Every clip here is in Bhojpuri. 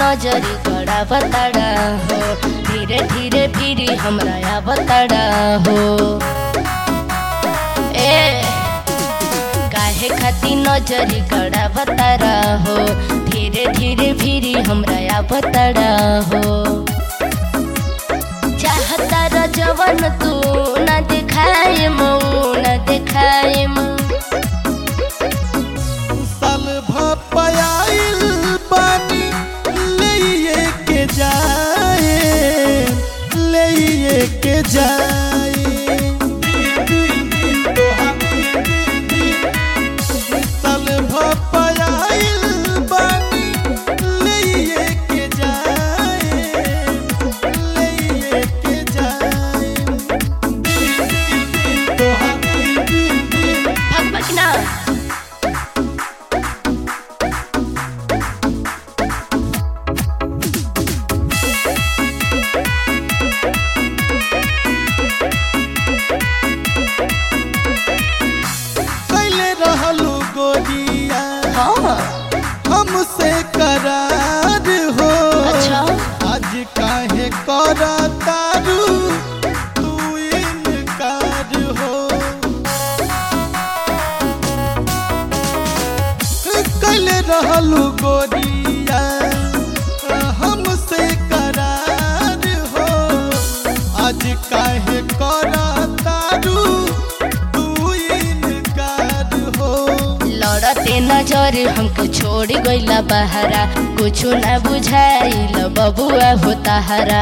नजरी गड़ा बताड़ा हो, धीरे धीरे फिरी हमरा बताड़ा हो। ए काहे खाती नजरी गड़ा बताड़ा हो, धीरे धीरे फिरी हमरा बताड़ा हो। चाहता र जवन तू न दिखाए मऊ न दिखाए साल भपायल बानी ले के जाए, ले के जाए। साल भपायल बानी ले के जाए, ले के जाए। भगना रहलू गोरिया हमसे करार हो। अच्छा आज काहे करा तारू तू इनकार हो। कैले रहलू गोरिया हमसे करार हो। आज काहे करा तारू लड़ते नजर हमको छोड़ गइला बहरा, कुछो न बुझाइल बबुआ हो ताहरा।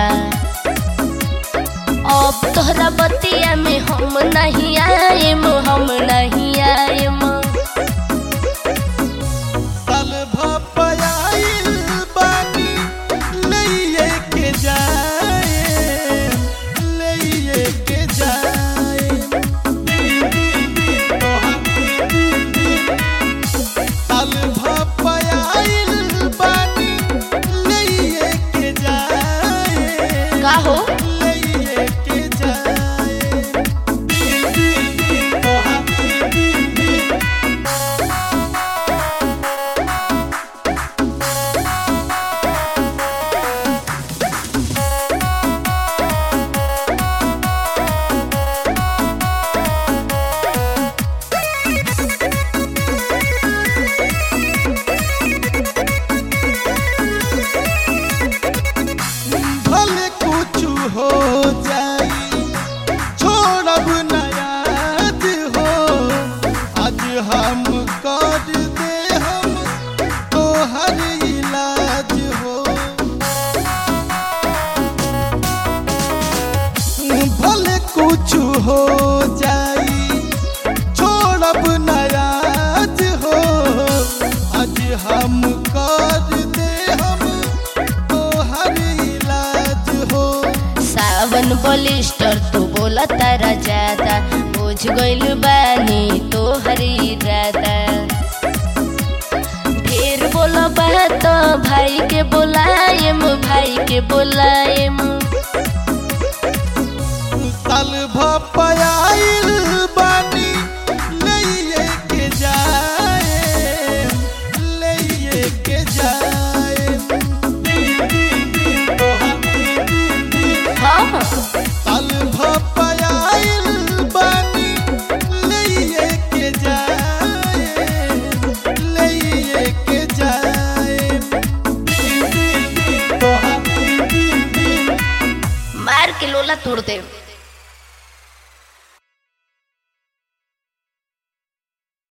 अब तोहरा बतिया में हम नहीं आएम, हम नहीं आएम। साल भपायल बानी ले के जाए, ले के जाए। साल भपायल बानी ले के जाए, का हो ले के जाए। भले कुछ हो जाई छोड़ब न याद हो। आज हम कर दे हम तोहर इलाज हो। भले कुछ हो जाई छोड़ब न याद हो। आज हम कर दे हम सावन बलिस्टर तू बोला तारा ज्यादा, बुझ गइल बानी तोहर इरादा। ढेर बोला बात भाई के बोलाएम, भाई के बोलाएम। साल भपायल बानी ले के जाए, ले के जाए। हाँ साल भपायल बानी ले के जाए, ले के जाए। मार के लोला तोड़ दे।